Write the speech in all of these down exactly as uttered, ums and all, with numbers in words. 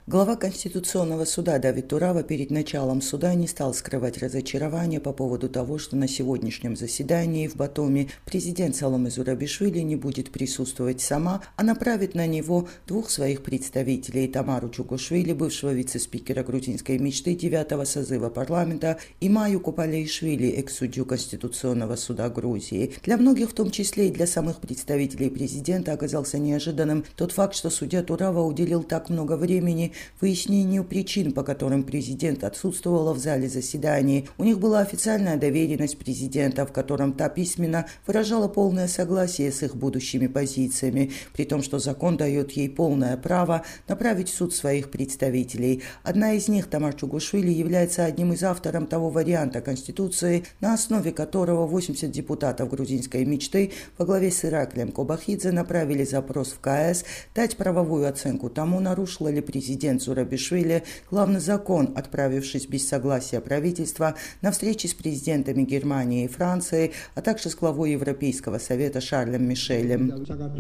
Глава Конституционного суда Давид Турава перед началом суда не стал скрывать разочарование по поводу того, что на сегодняшнем заседании в Батуми президент Саломе Зурабишвили не будет присутствовать сама, а направит на него двух своих представителей – Тамару Чугушвили, бывшего вице-спикера грузинской мечты девятого созыва парламента, и Маю Копалеишвили, экс-судью Конституционного суда Грузии. Для многих, в том числе и для самых представителей президента, оказался неожиданным тот факт, что судья Турава уделил так много времени выяснению причин, по которым президент отсутствовала в зале заседаний. У них была официальная доверенность президента, в котором та письменно выражала полное согласие с их будущими позициями, при том, что закон дает ей полное право направить в суд своих представителей. Одна из них, Тамар Чугушвили, является одним из авторов того варианта Конституции, на основе которого восемьдесят депутатов грузинской мечты во главе с Ираклием Кобахидзе направили запрос в ка эс дать правовую оценку тому, нарушила ли президент Зурабишвили главный закон, отправившись без согласия правительства на встречи с президентами Германии и Франции, а также с главой Европейского совета Шарлем Мишелем.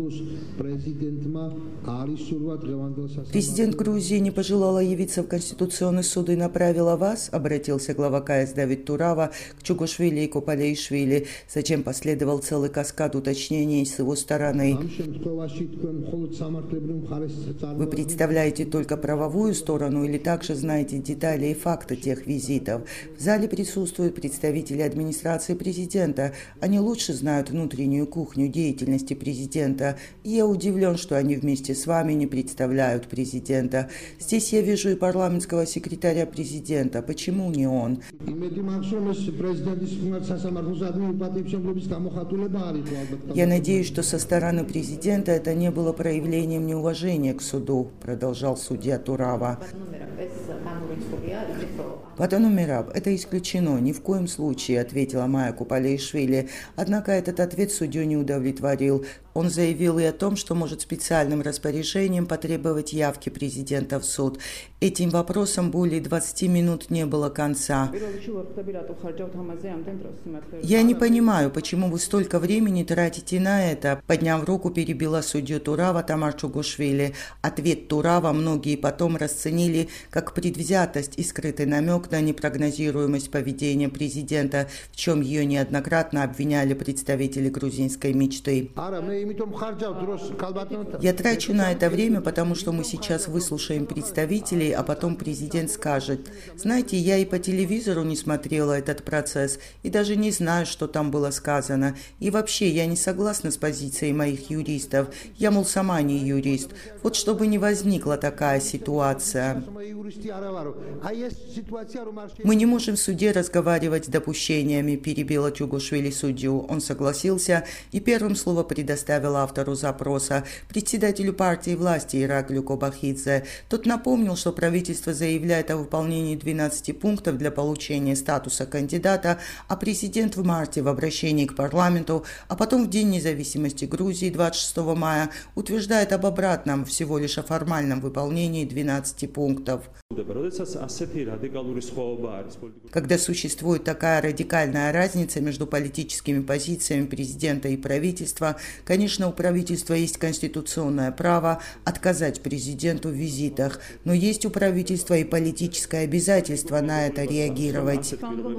Президент Грузии не пожелала явиться в Конституционный суд и направила вас, обратился глава ка эс Давид Турава к Чугушвили и Копалеишвили, зачем последовал целый каскад уточнений с его стороны. Вы представляете только правовую сторону или также знаете детали и факты тех визитов? В зале присутствуют представители администрации президента. Они лучше знают внутреннюю кухню деятельности президента. И я удивлен, что они вместе с вами не представляют президента. Здесь я вижу и парламентского секретаря президента. Почему не он? Я надеюсь, что со стороны президента это не было проявлением неуважения к суду, продолжал судья Турава. Батану Мираб, это исключено, ни в коем случае, ответила Майя Копалеишвили. Однако этот ответ судью не удовлетворил. Он заявил и о том, что может специальным распоряжением потребовать явки президента в суд. Этим вопросом более двадцати минут не было конца. Я не понимаю, почему вы столько времени тратите на это, подняв руку, перебила судью Турава Тамар Чугушвили. Ответ Турава многие потом расценили как предвзятость и скрытый намек на непрогнозируемость поведения президента, в чем ее неоднократно обвиняли представители грузинской мечты. Я трачу на это время, потому что мы сейчас выслушаем представителей, а потом президент скажет: знаете, я и по телевизору не смотрела этот процесс, и даже не знаю, что там было сказано. И вообще, я не согласна с позицией моих юристов. Я, мол, сама не юрист. Вот чтобы не возникла такая ситуация. Мы не можем в суде разговаривать с допущениями, перебила Чугушвили судью. Он согласился и первым слово предоставил автору запроса, председателю партии власти Ираклию Кобахидзе. Тот напомнил, что правительство заявляет о выполнении двенадцати пунктов для получения статуса кандидата, а президент в марте в обращении к парламенту, а потом в День независимости Грузии двадцать шестого мая утверждает об обратном, всего лишь о формальном выполнении двенадцати пунктов. Когда существует такая радикальная разница между политическими позициями президента и правительства, конечно, у правительства есть конституционное право отказать президенту в визитах, но есть у правительства и политическое обязательство на это реагировать,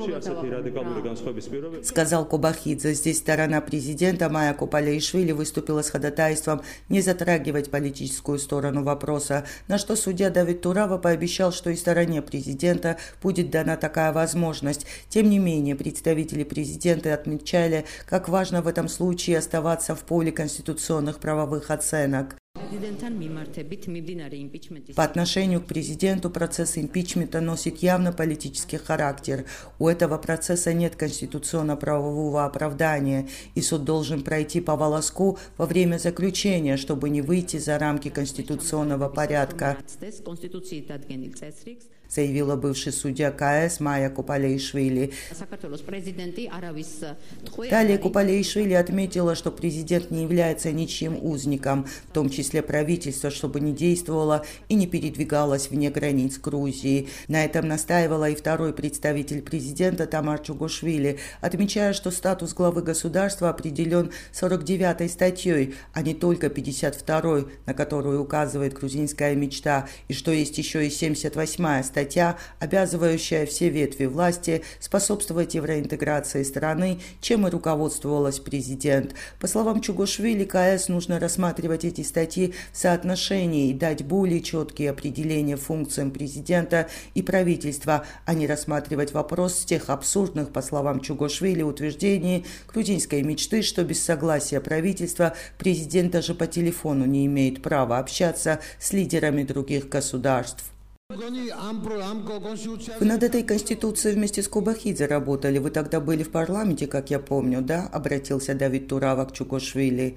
сказал Кобахидзе. Здесь сторона президента Майя Копалеишвили выступила с ходатайством не затрагивать политическую сторону вопроса, на что судья Давид Турава пообещал, что и стороне президента будет дана такая возможность. Тем не менее, представители президента отмечали, как важно в этом случае оставаться в поле конституционных правовых оценок. По отношению к президенту процесс импичмента носит явно политический характер. У этого процесса нет конституционно-правового оправдания, и суд должен пройти по волоску во время заключения, чтобы не выйти за рамки конституционного порядка. заявила бывший судья КС Майя Копалеишвили. Далее Копалеишвили отметила, что президент не является ничьим узником, в том числе правительство, чтобы не действовало и не передвигалось вне границ Грузии. На этом настаивала и второй представитель президента Тамар Чугошвили, отмечая, что статус главы государства определен сорок девятой статьей, а не только пятьдесят второй, на которую указывает грузинская мечта, и что есть еще и семьдесят восьмая статья, обязывающая все ветви власти способствовать евроинтеграции страны, чем и руководствовалась президент. По словам Чугошвили, КС нужно рассматривать эти статьи в соотношении и дать более четкие определения функциям президента и правительства, а не рассматривать вопрос с тех абсурдных, по словам Чугошвили, утверждений грузинской мечты, что без согласия правительства президент даже по телефону не имеет права общаться с лидерами других государств. Вы над этой конституцией вместе с Кобахидзе работали. Вы тогда были в парламенте, как я помню, да? Обратился Давид Турава к Чугошвили.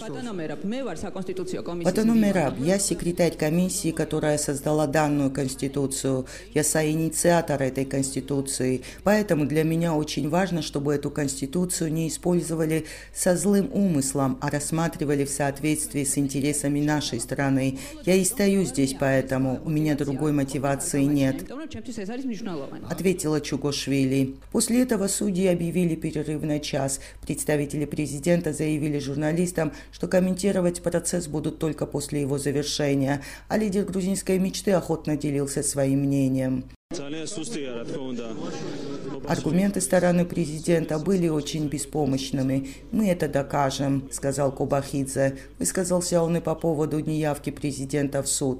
Батану Мераб, я секретарь комиссии, которая создала данную конституцию. Я соинициатор этой конституции. Поэтому для меня очень важно, чтобы эту конституцию не использовали со злым умыслом, а рассматривали в соответствии с интересами нашей страны. Я и стою здесь поэтому. У меня другой мотивации нет. Ответила Чугошвили. После этого судьи объявили перерыв на час. Представители президента заявили журналистам, что комментировать процесс будут только после его завершения, а лидер грузинской мечты охотно делился своим мнением. Аргументы стороны президента были очень беспомощными. Мы это докажем, сказал Кобахидзе. Высказался он и по поводу неявки президента в суд.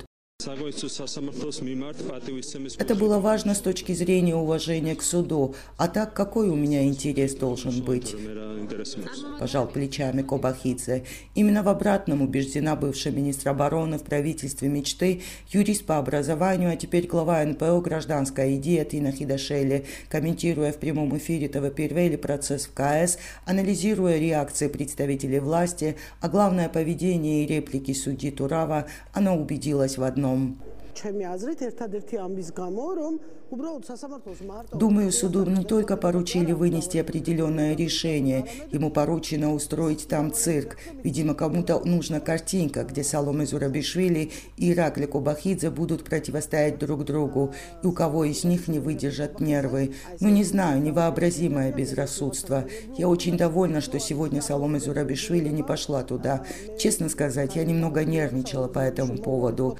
Это было важно с точки зрения уважения к суду. А так, какой у меня интерес должен быть? Пожал плечами Кобахидзе. Именно в обратном убеждена бывший министр обороны в правительстве мечты, юрист по образованию, а теперь глава эн пэ о «Гражданская идея» Тина Хидашели. Комментируя в прямом эфире тэ вэ Первели процесс в ка эс, анализируя реакции представителей власти, а главное поведение и реплики судьи Турава, она убедилась в одном. Думаю, суду не только поручили вынести определенное решение, ему поручено устроить там цирк. Видимо, кому-то нужна картинка, где Саломе Зурабишвили и Иракли Кобахидзе будут противостоять друг другу, и у кого из них не выдержат нервы. Ну, не знаю, невообразимое безрассудство. Я очень довольна, что сегодня Саломе Зурабишвили не пошла туда. Честно сказать, я немного нервничала по этому поводу.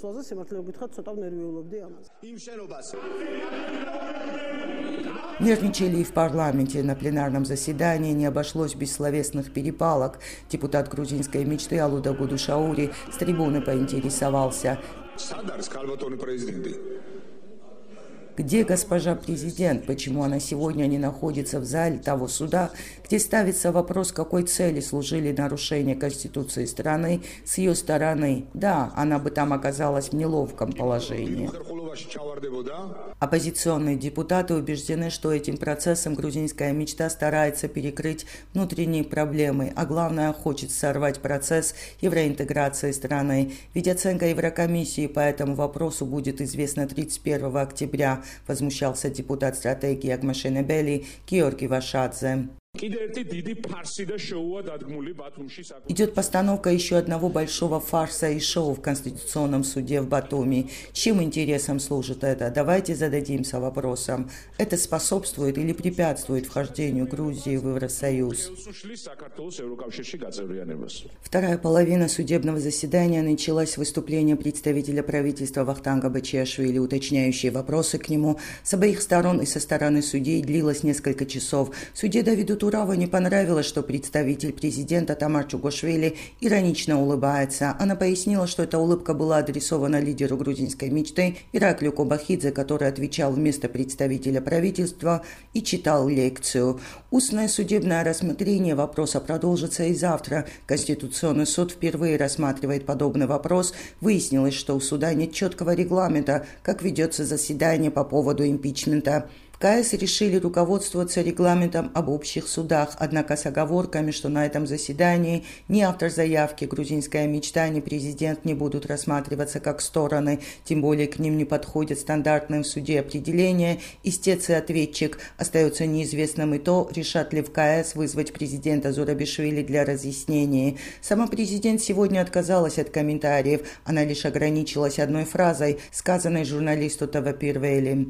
Нервничали и в парламенте. На пленарном заседании не обошлось без словесных перепалок. Депутат грузинской мечты Алуда Гудушаури с трибуны поинтересовался: где госпожа президент? Почему она сегодня не находится в зале того суда, где ставится вопрос, какой цели служили нарушения Конституции страны с ее стороны? Да, она бы там оказалась в неловком положении. Оппозиционные депутаты убеждены, что этим процессом грузинская мечта старается перекрыть внутренние проблемы, а главное, хочет сорвать процесс евроинтеграции страны. Ведь оценка Еврокомиссии по этому вопросу будет известна тридцать первого октября, возмущался депутат стратегии Агмашенебели Георгий Вашадзе. Идет постановка еще одного большого фарса и шоу в Конституционном суде в Батуми. Чьим интересам служит это? Давайте зададимся вопросом. Это способствует или препятствует вхождению Грузии в Евросоюз? Вторая половина судебного заседания началась с выступления представителя правительства Вахтанга Бачиашвили. Уточняющие вопросы к нему с обеих сторон и со стороны судей длилось несколько часов. Судье Давиду Турава не понравилось, что представитель президента Тамар Чугошвили иронично улыбается. Она пояснила, что эта улыбка была адресована лидеру грузинской мечты Ираклию Кобахидзе, который отвечал вместо представителя правительства и читал лекцию. Устное судебное рассмотрение вопроса продолжится и завтра. Конституционный суд впервые рассматривает подобный вопрос. Выяснилось, что у суда нет четкого регламента, как ведется заседание по поводу импичмента. КС решили руководствоваться регламентом об общих судах, однако с оговорками, что на этом заседании ни автор заявки «Грузинская мечта», ни президент не будут рассматриваться как стороны, тем более к ним не подходят стандартные в суде определения. Истец и ответчик. Остается неизвестным и то, решат ли в КС вызвать президента Зурабишвили для разъяснений. Сама президент сегодня отказалась от комментариев. Она лишь ограничилась одной фразой, сказанной журналисту ТВ Первели.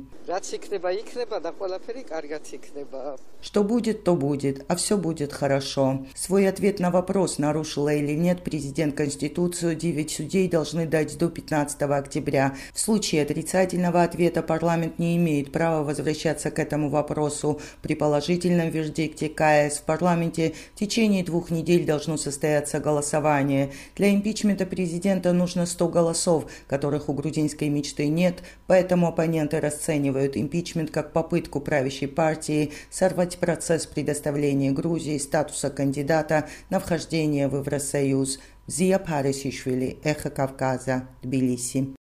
Что будет, то будет, а все будет хорошо. Свой ответ на вопрос, нарушила или нет президент Конституцию, девять судей должны дать до пятнадцатого октября. В случае отрицательного ответа парламент не имеет права возвращаться к этому вопросу. При положительном вердикте КС в парламенте в течение двух недель должно состояться голосование. Для импичмента президента нужно сто голосов, которых у грузинской мечты нет, поэтому оппоненты расценивают импичмент как попытку правящей партии сорвать процесс предоставления Грузии статуса кандидата на вхождение в Евросоюз. Зия Парисишвили, Эхо Кавказа, Тбилиси.